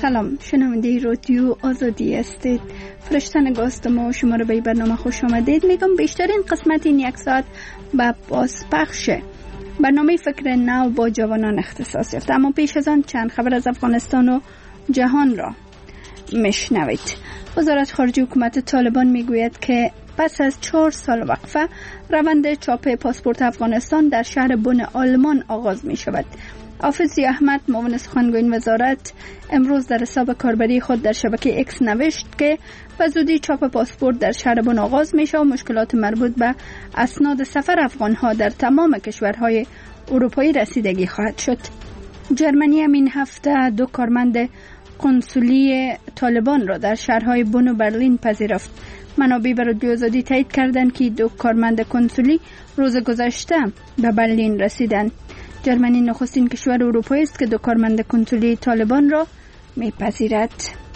سلام، شنونده رادیو آزادی هستید. فرشته نگاست ما شما رو به برنامه خوش آمدید میگم. بیشترین قسمت این یک ساعت به بازپخشه برنامه فکر نو با جوانان اختصاص یافته، اما پیش از آن چند خبر از افغانستان و جهان را میشنوید. وزارت خارجه حکومت طالبان میگوید که پس از 4 سال وقفه روند چاپ پاسپورت افغانستان در شهر بن آلمان آغاز می شود. حافظ احمد معاون سخنگوی وزارت امروز در حساب کاربری خود در شبکه اکس نوشت که به زودی چاپ پاسپورت در شهر بن آغاز می شود و مشکلات مربوط به اسناد سفر افغانها در تمام کشورهای اروپایی رسیدگی خواهد شد. جرمنی همین هفته 2 کارمند قنسولی طالبان را در شهرهای بن و برلین پذیرفت. منابع بر رادیو آزادی تایید کردند که 2 کارمند کنسولی روز گذشته به برلین رسیدند. جرمنی نخستین کشور اروپایی است که 2 کارمند کنسولی طالبان را میپذیرد.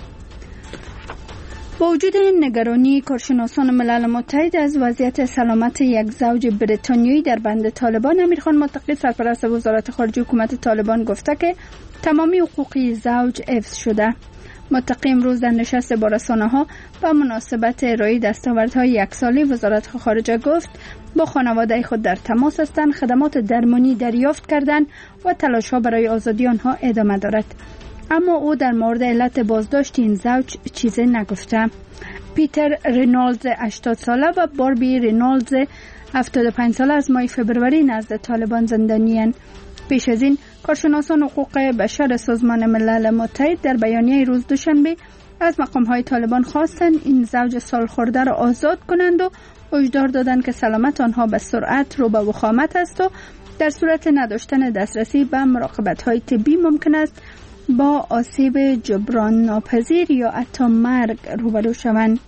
با وجود نگرانی کارشناسان ملل متحد از وضعیت سلامت یک زوج بریتانیایی در بند طالبان، امیرخان متقی سرپرست وزارت خارجه حکومت طالبان گفته که تمامی حقوقی زوج حفظ شده. متقی امروز در نشست با رسانه‌ها به مناسبت ارائه دستاوردهای 1 ساله وزارت خارجه گفت با خانواده خود در تماس هستند، خدمات درمانی دریافت کردند و تلاش‌ها برای آزادی آنها ادامه دارد. اما او در مورد علت بازداشت این زوج چیزی نگفته. پیتر رینالدز 80 ساله و باربی رینالدز 75 ساله از ماه فوریه نزد طالبان زندانی‌اند. پیش از این کارشناسان حقوق بشر سازمان ملل متحد در بیانیه روز دوشنبه از مقام‌های طالبان خواستند این زوج سالخورده را آزاد کنند و هشدار دادند که سلامت آنها به سرعت رو به وخامت است و در صورت نداشتن دسترسی به مراقبت‌های طبی ممکن است با آسیب جبران ناپذیر یا حتی مرگ روبرو شوند.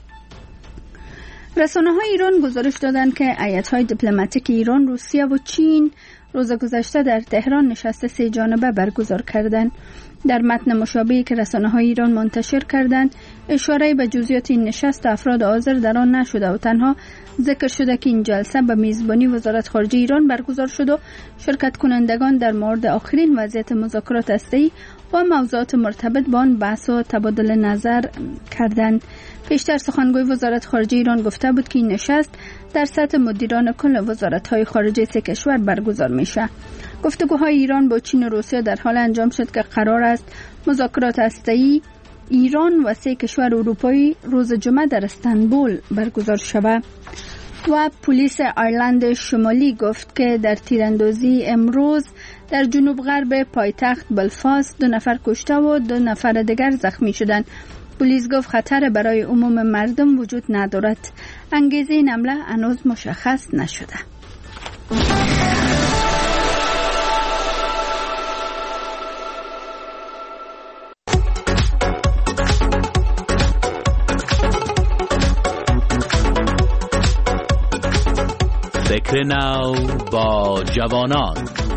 رسانه‌های ایران گزارش دادند که هیئت‌های دیپلماتیک ایران، روسیه و چین روز گذشته در تهران نشست 3 جانبه برگزار کردند. در متن مشابهی که رسانه‌های ایران منتشر کردند، اشاره به جزئیات این نشست افراد حاضر در آن نشده و تنها ذکر شده که این جلسه به میزبانی وزارت خارجه ایران برگزار شد و شرکت کنندگان در مورد آخرین وضعیت مذاکرات هسته‌ای و موضوعات مرتبط با آن بحث و تبادل نظر کردند. پیشتر سخنگوی وزارت خارجه ایران گفته بود که این نشست در سطح مدیران کل وزارت‌های خارجه 3 کشور برگزار میشه. گفتگوهای ایران با چین و روسیه در حال انجام شد که قرار است مذاکرات هسته‌ای ایران و 3 کشور اروپایی روز جمعه در استانبول برگزار شود. و پلیس ایرلند شمالی گفت که در تیراندازی امروز در جنوب غرب پایتخت بلفاست 2 نفر کشته و 2 نفر دیگر زخمی شدند. پلیس گفت خطر برای عموم مردم وجود ندارد. انگیزه این حمله هنوز مشخص نشده. فکر نو با جوانان.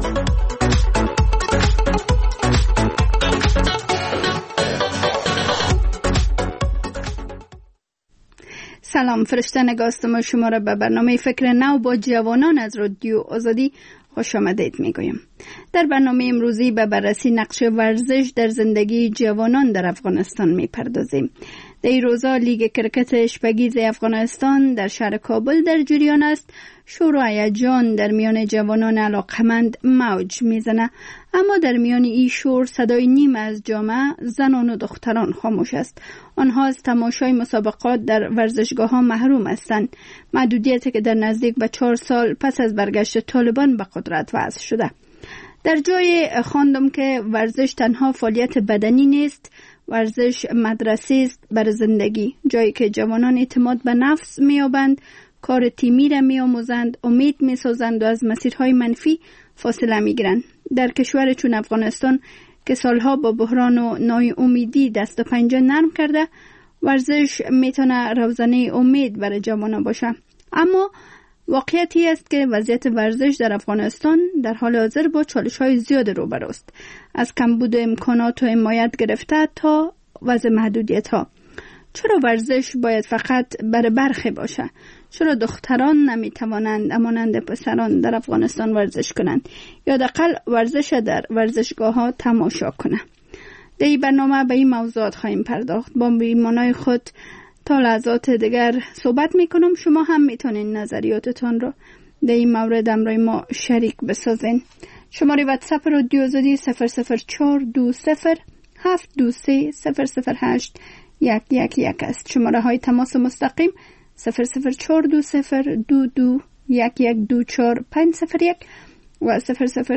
سلام، فرشته نگاست ما شما را به برنامه فکر نو با جوانان از رادیو آزادی خوش آمدید میگویم. در برنامه امروزی به بررسی نقش ورزش در زندگی جوانان در افغانستان میپردازیم. در این روزا لیگ کرکت اشپگیز افغانستان در شهر کابل در جریان است. شور و هیجان در میان جوانان علاقمند موج میزنه، اما در میان این شور صدای نیم از جامعه زنان و دختران خاموش است. آنها از تماشای مسابقات در ورزشگاه ها محروم هستند. محدودیتی که در نزدیک به 4 سال پس از برگشت طالبان به قدرت وضع شده. در جای خواندم که ورزش تنها فعالیت بدنی نیست، ورزش مدرسه است بر زندگی، جایی که جوانان اعتماد به نفس می‌یابند، کار تیمی را می‌آموزند، امید می‌سازند و از مسیرهای منفی فاصله می‌گیرند. در کشور چون افغانستان که سالها با بحران و ناامیدی دست و پنجه نرم کرده، ورزش میتونه روزنه امید برای جوانان باشه. اما واقعیتی است که وضعیت ورزش در افغانستان در حال حاضر با چالش‌های زیاد روبرو است، از کمبود امکانات و حمایت گرفته تا وضع محدودیت‌ها. چرا ورزش باید فقط برای برخی باشه؟ چرا دختران نمیتوانند همانند پسران در افغانستان ورزش کنند یا حداقل ورزش در ورزشگاه‌ها تماشا کنند؟ در این برنامه به این موضوعات خواهیم پرداخت. با میهمانای خود تا لحظات دیگر صحبت میکنم. شما هم میتونین نظریاتتان رو در این مورد همراه ما شریک بسازین. شماره واتساپ رادیو آزادی 00420723008 است. شماره های تماس مستقیم 00420221124 و 00420221124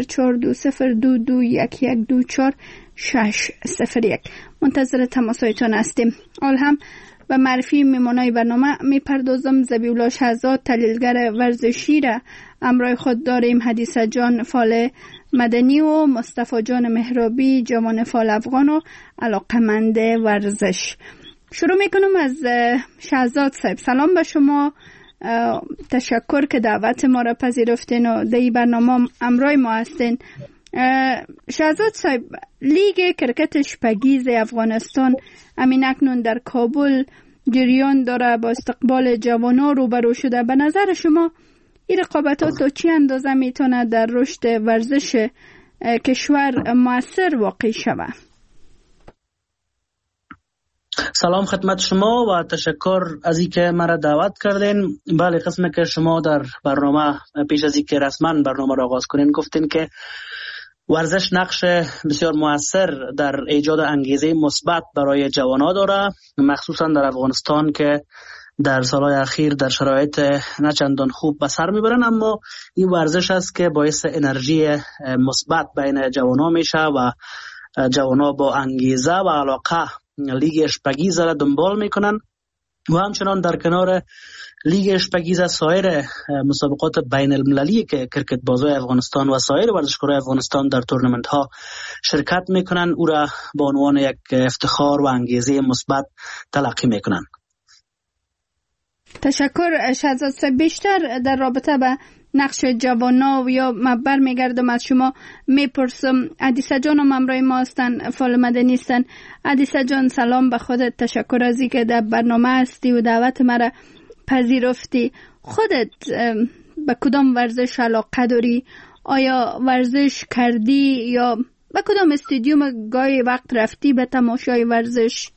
601. منتظر تماسایتان هستیم. حال هم و معرفی میمانای برنامه میپردازم. ذبیحالله شهزاد تحلیلگر ورزشی را همراه خود داریم. حدیث جان فال مدنی و مصطفی جان مهرابی جوان فال افغان و علاقمند ورزش. شروع میکنم از شهزاد صاحب. سلام به شما، تشکر که دعوت ما را پذیرفتین و در این برنامه همراه ما هستین. شهزاد صاحب، لیگ کرکت شپگیز افغانستان همین اکنون در کابل جریان داره، با استقبال جوانان روبرو شده. به نظر شما این رقابتات تا چی اندازه میتونه در رشد ورزش کشور مؤثر واقع شود؟ سلام خدمت شما و تشکر از اینکه مرا دعوت کردین. بله، قسمی که شما در برنامه پیش از اینکه رسما برنامه را آغاز کنین گفتین که ورزش نقش بسیار مؤثر در ایجاد انگیزه مثبت برای جوانان داره، مخصوصا در افغانستان که در سالهای اخیر در شرایط نه چندان خوب به سر میبرن، اما این ورزش است که باعث انرژی مثبت بین جوانان میشه و جوانان با انگیزه و علاقه لیگ اشپگیز را دنبال میکنن و همچنان در کنار لیگ اشپگیز سایر مسابقات بین المللی که کرکت بازای افغانستان و سایر ورزشکارای افغانستان در تورنمنت ها شرکت میکنن، او را به عنوان یک افتخار و انگیزه مثبت تلقی میکنن. تشکر شهزاد صاحب. بیشتر در رابطه به نقش جوانا و یا مبر میگردم از شما میپرسم. حدیثه جان هم همراه ما هستن، فعال مدنی هستن. حدیثه جان سلام به خودت، تشکر از اینکه در برنامه هستی و دعوت مرا پذیرفتی. خودت به کدام ورزش علاقه داری؟ آیا ورزش کردی یا به کدام استادیوم گاهی وقت رفتی به تماشای ورزش؟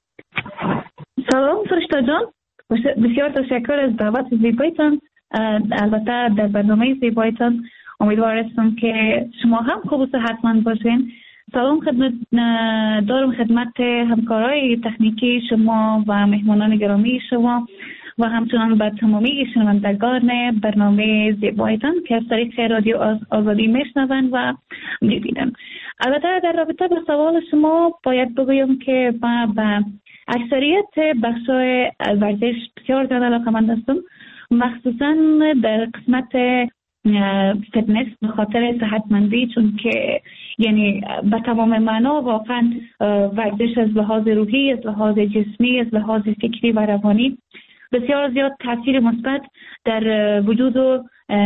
سلام فرشته جان، بسیار تشکر از دعوت زیبایتان. البته در برنامه زیبایتان امیدوار هستم که شما هم خوب و صحتمند باشین. سلام دارم خدمت همکارای تکنیکی شما و مهمانان گرامی شما و همچنان به تمامی شنوندگان برنامه زیبایتان که از طریق رادیو آزادی میشنوند و میبینن. البته در رابطه با سوال شما باید بگویم که من به اکثریت بخشای ورزش بسیار زیاد علاقه‌مند هستم، مخصوصا در قسمت فتنس به خاطر صحتمندی، چون که یعنی به تمام معنا واقعا ورزش از لحاظ روحی، از لحاظ جسمی، از لحاظ فکری و روانی بسیار زیاد تاثیر مثبت در وجود و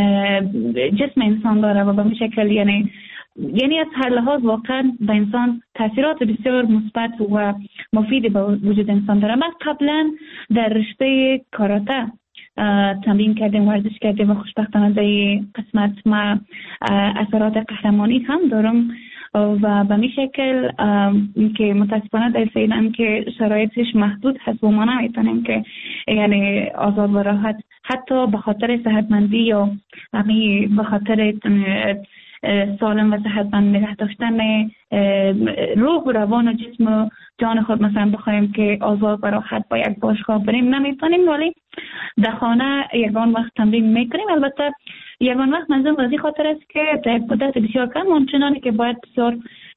جسم انسان داره و به این شکل یعنی از هر لحاظ واقعا به انسان تاثیرات بسیار مثبت و مفید به وجود انسان داره. من قبلا در رشته کاراته تمرین کردیم، ورزش کردیم و خوشبختانه در قسمت ما اثرات قهرمانی هم دارم و به می شکل که متاسفانه در فعلا که شرایطش محدود هست و ما نمیتونیم که یعنی آزاد و راحت حتی به خاطر صحتمندی یا به خاطر سالم و صحتمند نگه داشتن روح و روان و جسم و جان خود مثلا بخوایم که آزاد و راحت با یک باشگاه بریم نمیتونیم، ولی در خانه یگان وقت تمرین میکنیم. البته یگان وقت منظورم از این خاطر است که در مدت بسیار کم آنچنانی که باید بسیار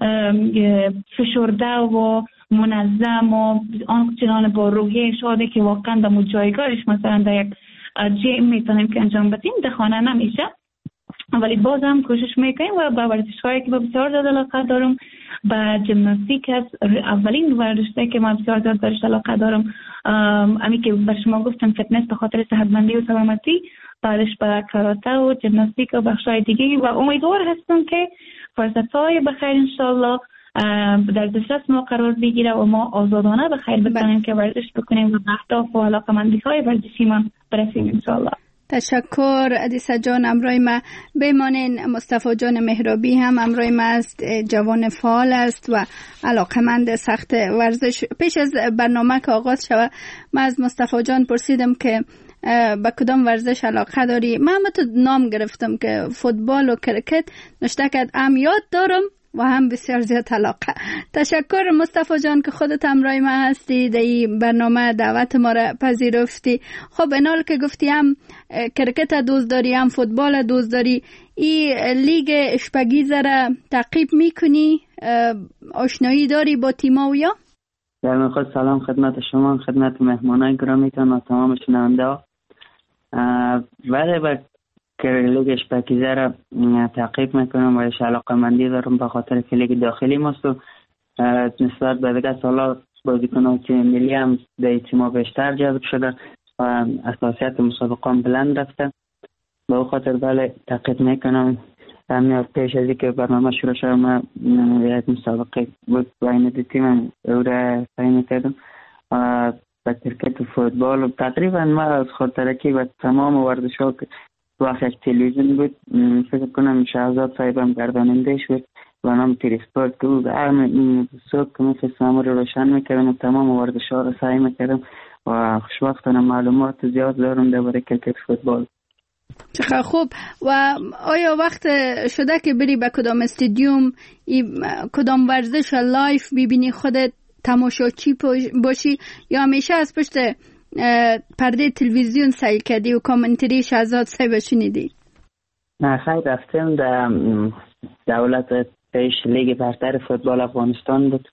فشرده و منظم و آنچنان با روحیه شاده که واقعا در جایگاهش مثلا در یک جیم میتونیم که انجام بدیم در خانه نمیشه، ولی بازم کوشش میکنیم و با ورزش‌هایی که بسیار زیاد علاقه دارم با ژیمناستیک است. اولین ورزشی که من بسیار زیاد بهش علاقه دارم امی که بر شما گفتم فتنس به خاطر صحتمندی و سلامتی، بعدش به کاراته و ژیمناستیک و بخش‌های دیگه و امیدوار هستم که فرصت‌های بخیر انشالله در دسترس ما قرار بگیره و ما آزادانه بخیر بتونیم که ورزش بکنیم و اهداف و علاقه‌مندی‌های ورزشی ما برسیم انشالله. تشکر عدیسه جان. امروی ما بمانین مصطفی جان مهرابی هم امروی ما است، جوان فعال است و علاقمند سخت ورزش. پیش از برنامه که آغاز شود من از مصطفی جان پرسیدم که به کدام ورزش علاقه داری. من تو نام گرفتم که فوتبال و کرکت نشته کرد، هم یاد دارم و هم بسیار زیاد علاقه. تشکر مصطفی جان که خودت همراه ما هستی، در این برنامه دعوت ما را پذیرفتی. خب اینال که گفتی هم کرکت دوست داری هم فوتبال دوست داری، این لیگ اشپگیزه را تعقیب میکنی؟ آشنایی داری با تیما و یا؟ در خود سلام خدمت شما، خدمت مهمانای گرامیتان و تمام شنونده ها. بله با لیگ اشپگیزه را تعقیب میکنم و علاقه‌مندی دارم به خاطر که لیگ داخلی ماست و نسبت به دیگه سالا بازیکنان تیم ملی هم در تیم‌ها بیشتر جذب شده و اساسیت مسابقه هم بلند رفته. به او خاطر بله تعقیب میکنم. همین پیش از اینکه برنامه شروع شد من یک مسابقه بود بین دو تیم او را تعیین کردم و به کرکت و فوتبال و تقریبا ما از خاطرکی و تمام ورزش‌ها که وقت یک تلویزیون بود فکر کنم شهزاد صاحب هم گرداننده‌اش بود و نام تریسپورت که بود. صبح که من فیسنامه رو روشن میکردم و تمام ورزش‌ها رو سعی میکردم و خوشبختانه معلومات زیاد دارم درباره کرکت فوتبال. چقدر خوب. و آیا وقت شده که بری به کدام استادیوم کدام ورزش لایف ببینی خودت تماشاچی باشی یا همیشه از پشت پرده تلویزیون سعی کردی و کامنتری شهزاد صاحب شنیدی؟ نه خیلی رفتم در دولت پیش لیگ برتر فوتبال افغانستان بود،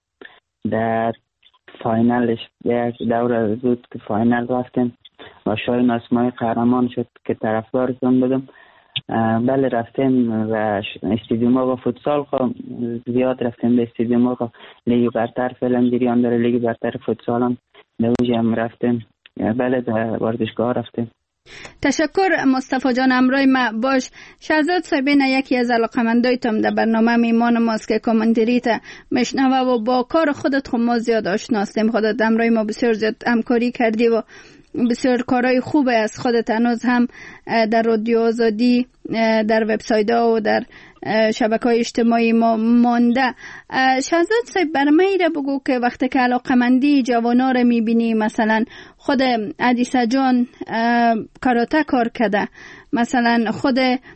در فاینالش یک دوره بود که فاینال رفتیم و شاین اسماعی قهرمان شد که طرفدارشون بودم. بله رفتیم و استادیوم ها و فوتسال زیاد رفتیم به استادیوم ها. لیگ برتر فعلا جریان داره، لیگ برتر فوتسال هم دوجه هم رفتیم. بله در ورزشگاه رفتیم. تشکر مصطفی جان. امروی ما باش. شهزاد صاحبین یکی از علاقمندایتم در برنامه میمان ماست که کامنتریت مشنوه و با کار خودت خود ما زیاد آشناستیم. خودت امروی ما بسیار زیاد همکاری کردی و بسیار کارهای خوبه از خودت هنوز هم در رادیو آزادی، در وبسایت ها و در شبکه‌های اجتماعی ما مانده. شهزاد صاحب برای من ایره بگو که وقتی که علاقمندی جوانا رو میبینی، مثلا خود عدیسه جان کاراته کار کرده، مثلا خود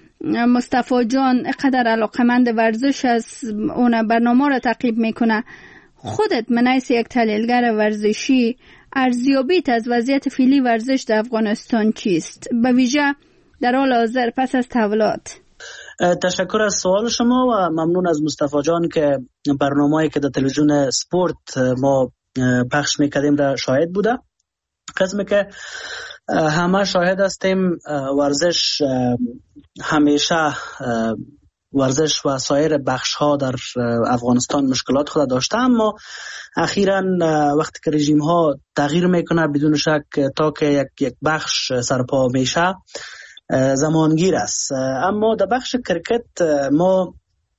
مصطفی جان قدر علاقمند ورزش از اون برنامه رو تعقیب میکنه، خودت منیس یک تحلیلگر ورزشی ارزیابیت از وضعیت فعلی ورزش در افغانستان چیست؟ به ویژه در حال حاضر پس از تحولات. تشکر از سوال شما و ممنون از مصطفی جان که برنامه‌ای که در تلویزیون سپورت ما پخش میکردیم را شاهد بوده. قسمی که همه شاهد هستیم ورزش همیشه ورزش و سایر بخش ها در افغانستان مشکلات خود داشته، اما اخیراً وقتی که رژیم ها تغییر میکنه بدون شک تا که یک بخش سرپا میشه زمانگیر است. اما در بخش کرکت ما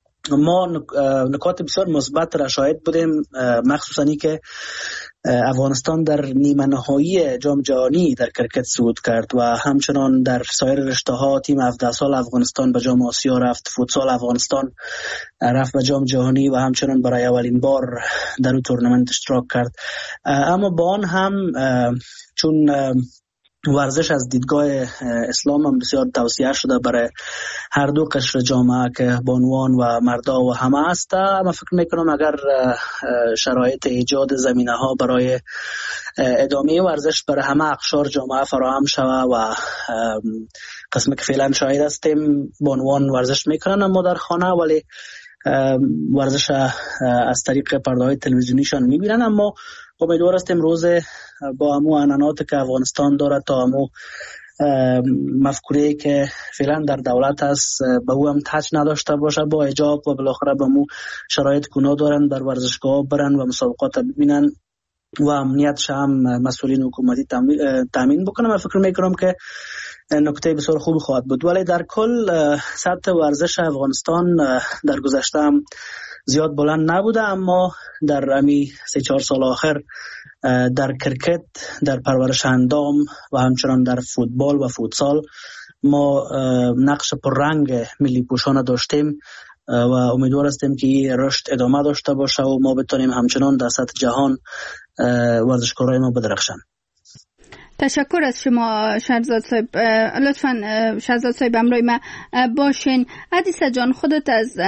نکات بسیار مثبت را شاهد بودیم، مخصوصاً که افغانستان در نیمه نهایی جام جهانی در کرکت صعود کرد و همچنان در سایر رشته‌ها تیم 17 سال افغانستان به جام آسیا رفت، فوتسال افغانستان رفت به جام جهانی و همچنان برای اولین بار در اون تورنمنت اشتراک کرد. اما با آن هم چون ورزش از دیدگاه اسلام هم بسیار توصیه شده برای هر دو قشر جامعه که بانوان و مردا و همه است، من فکر میکنم اگر شرایط ایجاد زمینه ها برای ادامه ورزش برای همه اقشار جامعه فراهم شود و قسمی که فعلا شاهد هستیم بانوان ورزش میکنن اما در خانه، ولی ورزش از طریق پرده‌های تلویزیونیشان میبینن. اما امیدوار هستیم روز با همو عنعناتی که افغانستان داره تا همو مفکوره که فعلا در دولت هست به او هم تچ نداشته باشه، با اجاب و بالاخره به همو شرایط گناه دارن در ورزشگاه برن و مسابقات ببینن و امنیتش هم مسئولین حکومتی تامین بکنم. من فکر میکنم که نکته بسیار خوبی خواهد بود. ولی در کل سطح ورزش افغانستان در گذشته هم زیاد بلند نبوده، اما در امی 3-4 سال آخر در کرکت، در پرورش اندام و همچنان در فوتبال و فوتسال ما نقش پررنگ ملی پوشان داشتیم و امیدوار هستیم که این رشد ادامه داشته باشه و ما بتونیم همچنان در سطح جهان ورزشکارای ما بدرخشند. تشکر از شما شهرزاد صاحب. لطفاً شهرزاد صاحب همراه ما باشین. حدیثه جان، خودت از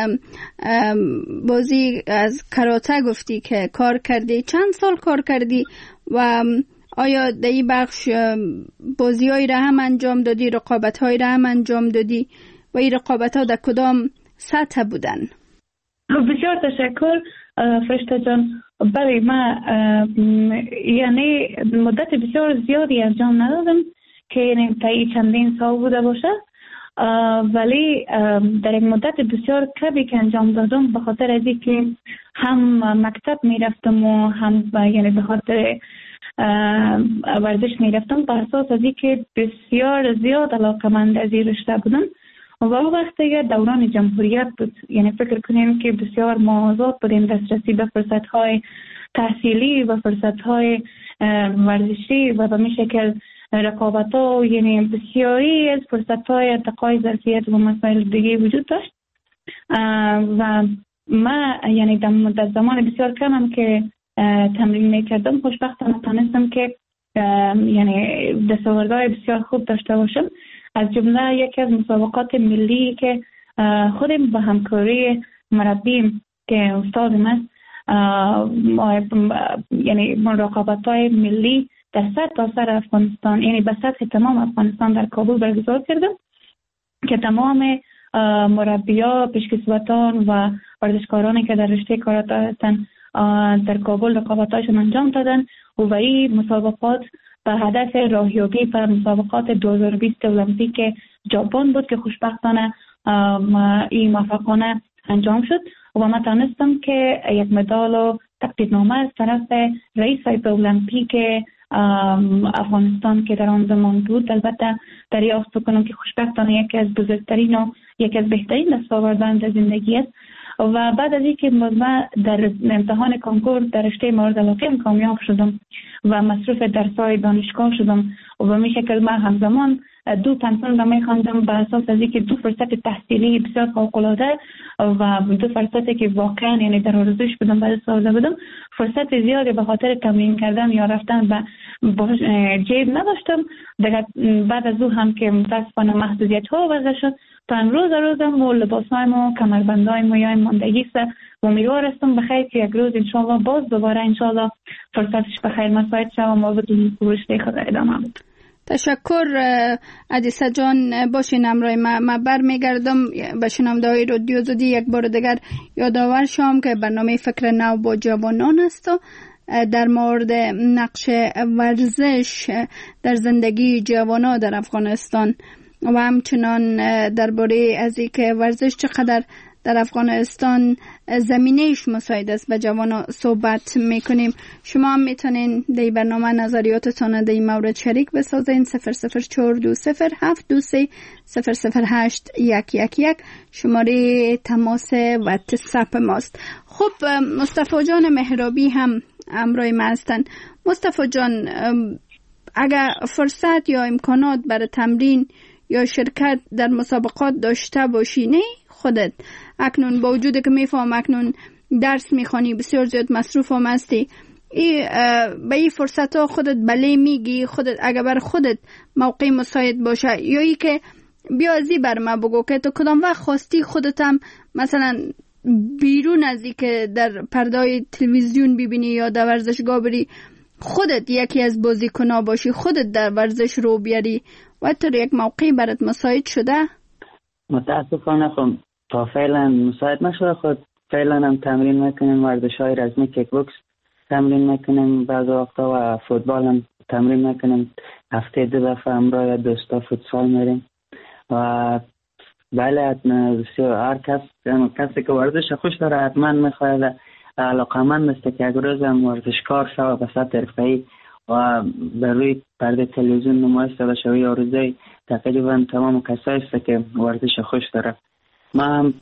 بازی از کاراته گفتی که کار کردی، چند سال کار کردی و آیا در این بخش بازی هایی را هم انجام دادی، رقابت هایی را هم انجام دادی و این رقابت ها در کدام سطح بودن؟ بسیار تشکر فرشته جان. بله، ما یعنی مدت بسیار زیادی انجام ندادم که یعنی تا چندین سال بوده باشه، ولی در یک مدت بسیار کمی که انجام دادم به خاطر از اینکه هم مکتب میرفتم و هم یعنی به خاطر ورزش میرفتم، به اساس از اینکه بسیار زیاد علاقه‌مند از این رشته بودم و وقتی دوران جمهوریت بود، یعنی فکر کنیم که بسیار ما آزاد بودیم دسترسی به فرصت‌های تحصیلی و فرصت‌های ورزشی و به می شکل رقابت‌ها، یعنی بسیاری از فرصت‌های ارتقای ظرفیت و مسائل دیگه وجود داشت و ما یعنی در زمان بسیار کمم که تمرین میکردم خوشبختانه تونستم که یعنی دستاوردهای بسیار خوب داشته باشم. از جمله یکی از مسابقات ملی که خودم با همکاری مربیم که استاد من یعنی رقابت‌های ملی در سرتاسر افغانستان، یعنی به سطح تمام افغانستان در کابل برگزار کردم که تمام مربی‌ها، پیشکسوتان و ورزشکارانی که در رشته کاراته هستند در کابل رقابت‌هاشون انجام دادن و این مسابقات به هدف راهیابی به مسابقات 2020 المپیک ژاپن بود که خوشبختانه این موفقانه انجام شد و من تونستم که یک مدال و تقدیرنامه از طرف رئیس هیئت المپیک افغانستان که در آن زمان بود البته دریافت کنم که خوشبختانه یکی از بزرگترین و یکی از بهترین دستاوردهای در زندگی است. و بعد از اینکه من در امتحان کنکور در رشته مورد علاقه کامیاب شدم و مصروف درس‌های دانشگاه شدم و به این شکل من همزمان 2 پنسون را می‌خواندم به اساس از اینکه 2 فرصت تحصیلی بسیار فوق‌العاده و 2 فرصتی که واقعا یعنی در آرزوش بودم بعد سازده بودم، فرصت زیادی به خاطر تمرین کردن یا رفتن به جیب نداشتم. بعد از او هم که متاسفانه محدودیت‌ها وضع شد تا امروز و لباس‌هایم و کمربندهایم و یا ماندگی است و امیدوار هستم بخیر که یک روز انشالله باز دوباره انشالله فرصتش بخیر مساعد شوم و بدون رشته خود ادامه بدم. تشکر عدیسه جان. باشین همراه ما برمیگردم به شنونده‌های رادیو زودی. یک بار دیگر یادآور شوم که برنامه فکر نو با جوانان است و در مورد نقش ورزش در زندگی جوانان در افغانستان و همچنان درباره از اینکه ورزش چقدر در افغانستان زمینه‌اش مساعد است به جوانان صحبت میکنیم. شما هم میتونین در برنامه نظریاتتان در این مورد شریک بسازین. 0042720300811 شماره تماس واتساپ ماست. خب مصطفی جان مهرابی هم همراه ما هستن. مصطفی جان، اگر فرصت یا امکانات برای تمرین یا شرکت در مسابقات داشته باشی، نه خودت اکنون با وجود که میفهم اکنون درس میخوانی بسیار زیاد مصروف هم هستی، به این فرصت ها خودت بله میگی؟ خودت اگر بر خودت موقع مساعد باشه یا ای که بیازی بر ما بگو که تو کدام وقت خواستی خودت هم مثلا بیرون از ای که در پردای تلویزیون ببینی یا در ورزشگاه بری، خودت یکی از بازیکن‌ها باشی، خودت در ورزش رو بیاری و تو یک موقعی برات مساعد شده؟ متاسفانه خب تا فعلا مساعد نشده. خود فعلا هم تمرین میکنیم، ورزش‌های رزمی کیک بوکس تمرین میکنیم بعض وقتا و فوتبال هم تمرین میکنیم. هفته 2 دفعه همراه دوستا فوتسال میریم و بله هر کسی که ورزش خوش داره حتما میخواد علاقه‌مند است که یک روز هم ورزشکار شوه به سطح حرفه‌ای و بر روی پرده تلویزیون نمایش داده شوی آرزوی تقریبا تمام کسایی است که ورزش خوش داره. ما هم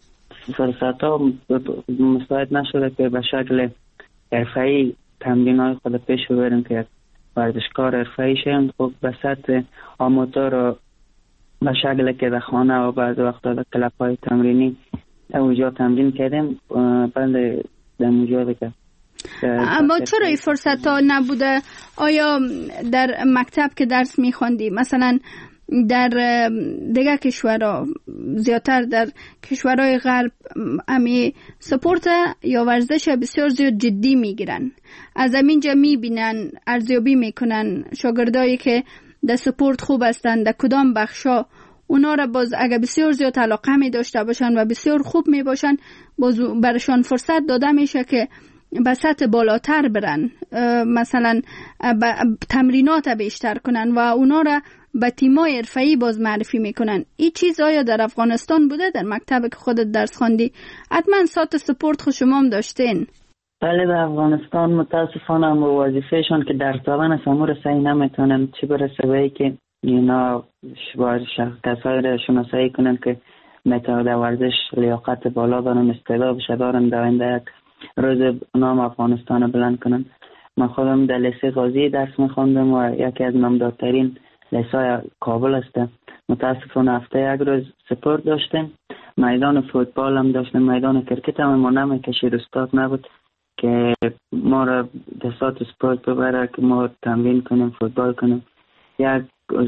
فرصت ها مساعد نشده که به شکل حرفه‌ای تمرین های خود پیش ببریم که ورزشکار حرفه‌ای شیم. خب به سطح آماتور و به شکل که در خانه و بعض وقتا در کلاب های تمرینی در اونجا تمرین کردیم. بله در اونجا دیگه. اما چرا این فرصت ها نبوده؟ آیا در مکتب که درس میخوندی مثلا در دیگه کشورها زیادتر در کشورهای غرب امی سپورت یا ورزش بسیار زیاد جدی میگیرن، از همینجا میبینن ارزیابی میکنن شاگردایی که در سپورت خوب هستن در کدام بخشا، اونا را باز اگه بسیار زیاد علاقه می داشته باشن و بسیار خوب می باشن باز برشان فرصت داده میشه که به سطح بالاتر برن، مثلا تمرینات بیشتر کنن و اونا را به تیمای حرفه‌ای باز معرفی میکنن. این چیز آیا در افغانستان بوده؟ در مکتب که خودت درس خواندی حتما سات سپورت خود شما هم داشتین. بله در افغانستان متاسفانه وظیفهشون که درس دادن است امور صحیح نمیتونن، چه برسه به که اینا کسایی را شناسایی کنن که میتونه در ورزش لیاقت بالا دارن، استعداد دارن در آینده یک روز نام افغانستان بلند کنن. من خودم در لیسه غازی درس میخوندم و یکی از نامدارترین لیسای کابل است. متاسفانه هفته یک روز سپورت داشتیم، میدان فوتبال هم داشتیم، میدان کرکت هم ما نمیکشید، استاد نبود که ما را دستات سپورت ببره که ما تمرین کنیم فوتبال کنیم. یک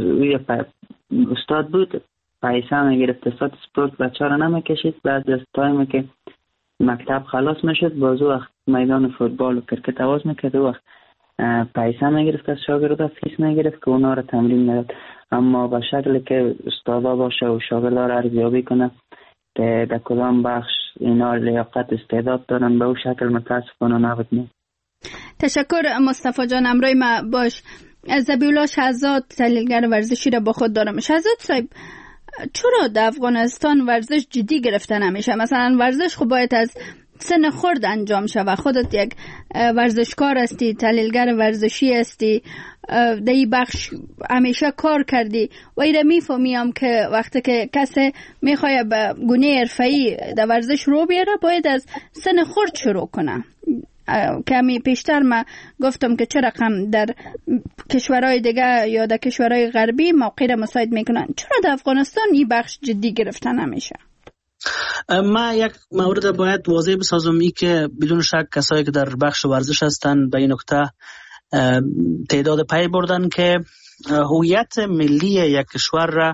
استاد بود پیسه میگرفت دستات سپورت بچه را نمیکشید. بعد از تایمی که مکتب خلاص میشد باز وقت میدان فوتبال و کرکت آواز میکرد و وقت پیسه میگرفت از شاگردا، فیس میگرفت که اونا را تمرین میداد. اما به شکلی که استادا باشه و شاگردا را ارزیابی کنه در کدام بخش اینا لیاقت استعداد دارن به اون شکل متاسفانه نبود. تشکر مصطفی جان. امروی ما باش ذبیحالله شهزاد تحلیلگر ورزشی را با خود دارم. شهزاد صاحب چرا در افغانستان ورزش جدی گرفته نمیشه؟ مثلا ورزش خب باید از سن خرد انجام شود. خودت یک ورزشکار هستی، تحلیلگر ورزشی هستی، در این بخش همیشه کار کردی و ایره میفهمیم که وقتی که کسی میخواه به گونه حرفه‌ای در ورزش رو بیاره باید از سن خرد شروع کنه. کمی پیشتر ما گفتم که چه رقم در کشورهای دیگه یا در کشورهای غربی موقع را مساعد میکنن، چرا در افغانستان این بخش جدی گرفته نمیشه؟ ما یک مورد باید واضح بسازم، ای که بدون شک کسایی که در بخش ورزش هستند به این نکته تعداد پی بردن که هویت ملی یک کشور را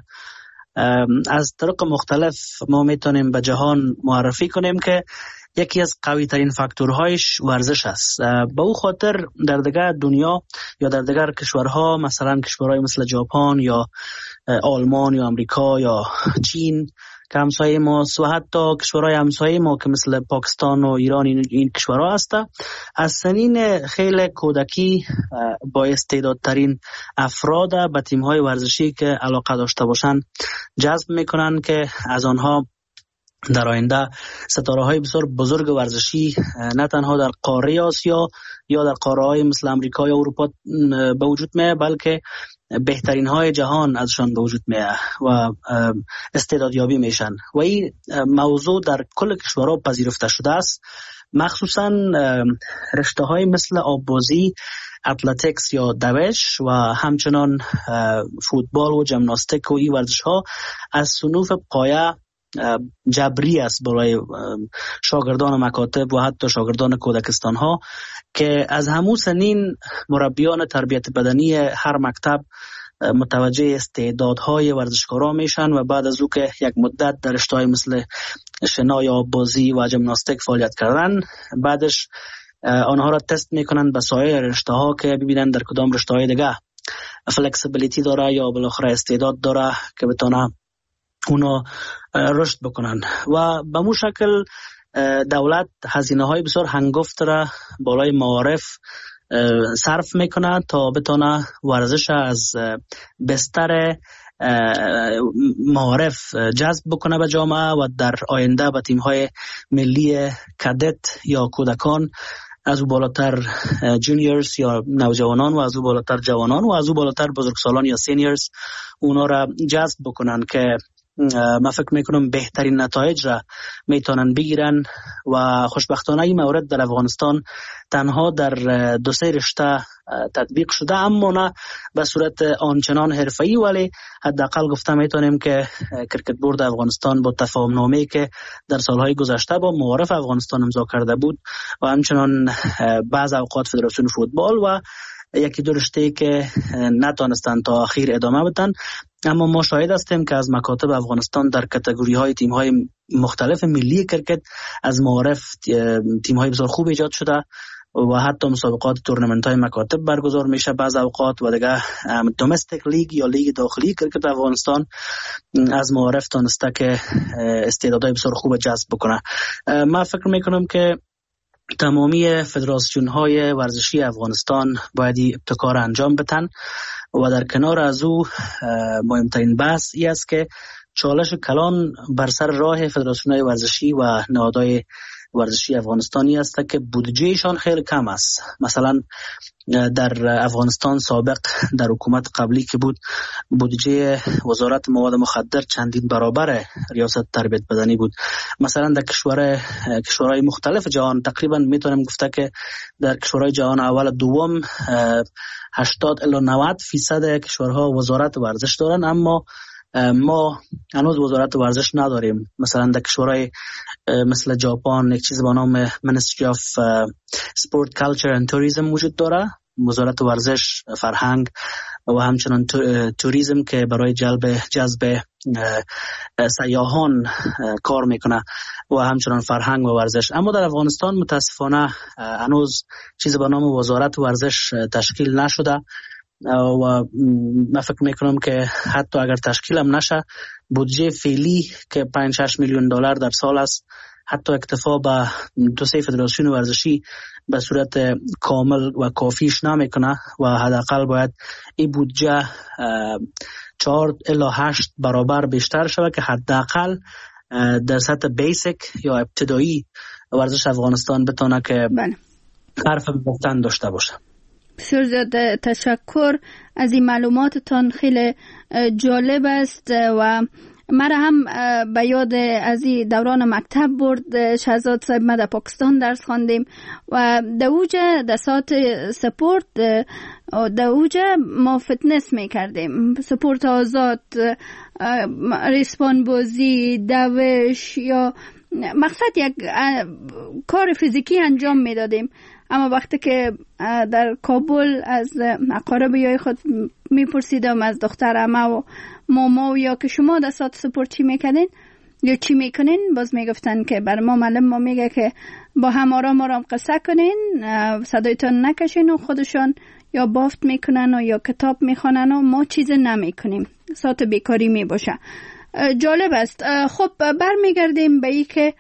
از طرق مختلف ما میتونیم به جهان معرفی کنیم که یکی از قوی ترین فاکتورهایش ورزش است. به او خاطر در دیگر دنیا یا در دیگر کشورها، مثلا کشورهای مثل ژاپن یا آلمان یا امریکا یا چین که همسایه ماست و حتی کشورهای همسایه ما که مثل پاکستان و ایران این کشورها هستند، از سنین خیلی کودکی با استعدادترین افراد به تیم‌های ورزشی که علاقه داشته باشند جذب میکنن که از آنها در آینده ستاره‌های بسیار بزرگ ورزشی نه تنها در قاره آسیا یا در قاره‌های مثل امریکا یا اروپا به وجود میاد، بلکه بهترین های جهان ازشان به وجود میاد و استعدادیابی میشن و این موضوع در کل کشورها پذیرفته شده است. مخصوصا رشته‌های مثل آببازی، اتلتیکس یا دوش و همچنان فوتبال و ژیمناستیک و این ورزش‌ها از صنوف پایه جبری است برای شاگردان مکاتب و حتی شاگردان کودکستان ها که از همون سنین مربیان تربیت بدنی هر مکتب متوجه استعدادهای ورزشکاران میشن و بعد از او که یک مدت در رشته‌های مثل شنا یا بازی و ژیمناستیک فعالیت کردن، بعدش آنها را تست میکنن به سایر رشته‌ها که ببینن در کدام رشته‌های دیگه فلکسیبیلیتی داره یا بالاخره استعداد داره که بتونه اونا رشد بکنن و به مو شکل دولت هزینه های بسیار هنگفت را بالای معارف صرف میکنه تا بتونه ورزش از بستر معارف جذب بکنه به جامعه و در آینده به تیم های ملی کدت یا کودکان، از او بالاتر جونیورز یا نوجوانان و از او بالاتر جوانان و از او بالاتر بزرگسالان یا سینیورز اونا را جذب بکنن که من فکر میکنم بهترین نتایج را میتونن بگیرن و خوشبختانه این مورد در افغانستان تنها در 2-3 رشته تطبیق شده، اما نه به صورت آنچنان حرفه‌ای، ولی حداقل گفته میتونیم که کرکت بورد افغانستان با تفاهم نامه‌ای که در سالهای گذشته با معارف افغانستان امضا کرده بود و همچنان بعض اوقات فدراسیون فوتبال و یکی دو رشته که نتونستند تا آخر ادامه بدن، اما ما شاهد هستیم که از مکاتب افغانستان در کاتگوری های تیم های مختلف ملی کرکت از معارف تیم های بسیار خوب ایجاد شده و حتی مسابقات تورنمنت های مکاتب برگزار میشه بعض اوقات و دیگه دومستیک لیگ یا لیگ داخلی کرکت افغانستان از معارف تونسته که استعدادهای بسیار خوب جذب بکنه. من فکر میکنم که تمامی فدراسیون های ورزشی افغانستان باید ابتکار انجام بدن و در کنار از او مهمترین بحث ای است که چالش کلان بر سر راه فدراسیون های ورزشی و نهادهای ورزشی افغانستانی است که بودجهشان خیلی کم است. مثلا در افغانستان سابق در حکومت قبلی که بود بودجه وزارت مواد مخدر چندین برابر ریاست تربیت بدنی بود. مثلا در کشورهای مختلف جهان تقریبا میتونم گفته که در کشورهای جهان اول دوم 80 الی 90% کشورها وزارت ورزش دارن، اما ما هنوز وزارت ورزش نداریم. مثلا در کشورهای مثل ژاپن یک چیز به نام Ministry of Sport, Culture and Tourism وجود داره، وزارت ورزش، فرهنگ و همچنان توریسم که برای جذب سیاحان کار میکنه و همچنان فرهنگ و ورزش. اما در افغانستان متاسفانه هنوز چیز به نام وزارت ورزش تشکیل نشده و من فکر میکنم که حتی اگر تشکیل هم نشه بودجه فعلی که 5-6 میلیون دلار در سال است حتی اکتفا به 2-3 فدراسیون ورزشی به صورت کامل و کافیش نمیکنه و حداقل باید این بودجه 4 الی 8 برابر بیشتر شود که حداقل در سطح بیسیک یا ابتدایی ورزش افغانستان بتونه که حرف گفتن داشته باشه. بسیار زیاد تشکر از این معلوماتتان، خیلی جالب است و مرا هم به یاد از این دوران مکتب برد. شهزاد صاحب ما در پاکستان درس خواندیم و در اوجه در ساعت سپورت در اوجه ما فتنس میکردیم، سپورت آزاد، ریسپان بازی، دوش، یا مقصد یک کار فیزیکی انجام میدادیم. اما وقتی که در کابل از اقارب یا خود میپرسیدم از دختر عمه و ماما یا که شما در ساعت سپورت چی میکنین یا چی میکنین، باز میگفتن که بر ما معلم ما میگه که با هم آرام قصه کنین، صدایتان نکشین و خودشان یا بافت میکنن و یا کتاب میخوانن و ما چیز نمیکنیم، ساعت بیکاری میباشه. جالب است. خب برمیگردیم به این که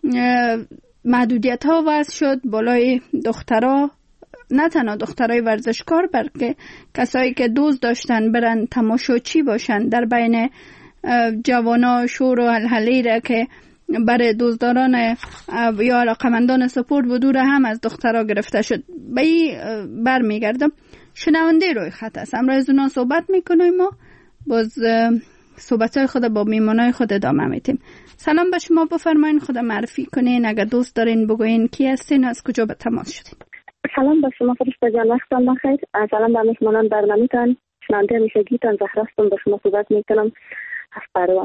محدودیت ها وضع شد بالای دخترها، نه تنها دخترای ورزشکار بلکه کسایی که دوست داشتن برن تماشاچی باشن در بین جوانا شور و هلهله را که برای دوستداران یا علاقمندان سپورت و دور هم از دخترها گرفته شد. به این برمیگردم. شنونده روی خط است، امروز اونا صحبت میکنیم و باز صحبتهای خود با میمانای خود ادامه میتیم. سلام به شما، بفرمایین خود معرفی کنین، اگر دوست دارین بگوین کی هستین، از کجا به تماس شدین. سلام به شما فرشته جان، وقتتان بخیر. سلام به مهمانان برنامه‌تان، شنونده همیشگیتان زهرا هستم، با شما صحبت میکنم از پروان.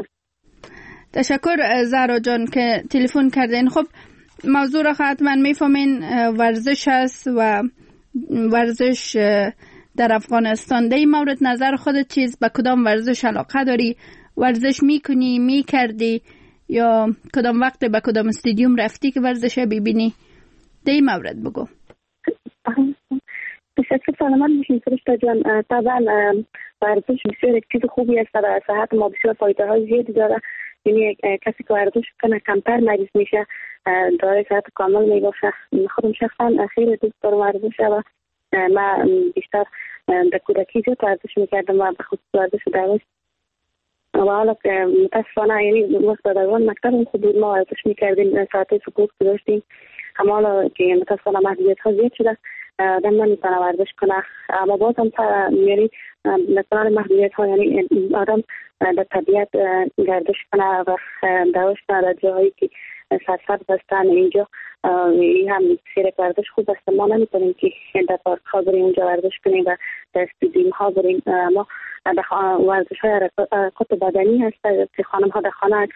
تشکر زهرا جان که تلفن کردین. خب موضوع را حتما میفهمین، ورزش است و ورزش در افغانستان. در این مورد نظر خودت چیز، به کدام ورزش علاقه داری؟ ورزش میکنی، میکردی یا کدام وقت به کدام استادیوم رفتی که ورزش ببینی؟ در این مورد بگو. تشکر، سلامت باشین فرشته جان. طبعا ورزش بسیار یک چیز خوبی است، برای صحت ما بسیار فایده های زیادی داره. یعنی کسی که ورزش کنه کمتر مریض میشه، داره صحت کامل میباشه. خودم شخصا خیلی دوست دارم ورزش و من بیشتر در کودکی زیاد ورزش میکردم و به خصوص ورزش دوش. و حالا که متاسفانه یعنی وقت دوران مکتبم خوب بود، ما ورزش میکردیم، ساعت سپورت داشتیم، اما حالا که متاسفانه محدودیت ها زیاد شده آدم نمیتونه ورزش کنه. اما باز هم یعنی مثلا محدودیت ها، یعنی آدم در طبیعت گردش کنه و دوش کنه در جاهایی که سرسبز هستن. اینجا این هم بسیار ورزش خوب است. ما نمیتونیم که در پارک ها بریم اونجا ورزش کنیم و در استادیوم ها بریم. ما ورزش های حرکات بدنی هست که خانم ها در خانه